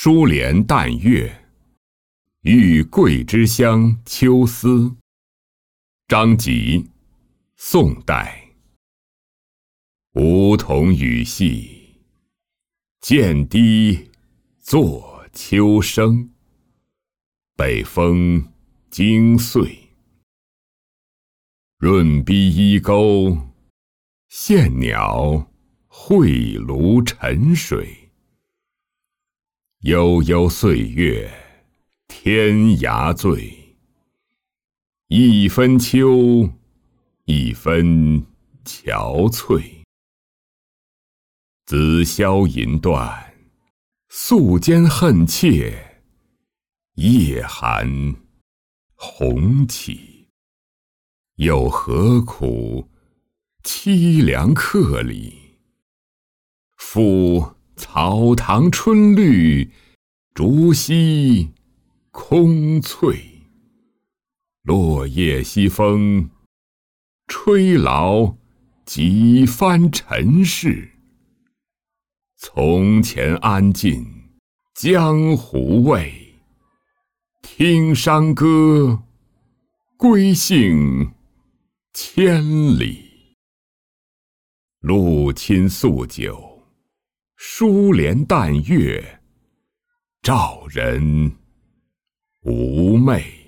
疏帘淡月，遇桂枝香秋思。张籍，宋代。梧桐雨细，渐低作秋声。北风惊碎，润逼衣钩，羡鸟会炉沉水。悠悠岁月，天涯醉。一分秋，一分憔悴。紫霄银断，素笺恨切。夜寒红起，有何苦凄凉客里？复草堂春绿，竹溪空翠。落叶西风，吹劳几番尘世。从前安尽江湖味，听山歌，归兴千里。陆亲宿酒，疏帘淡月，照人无寐。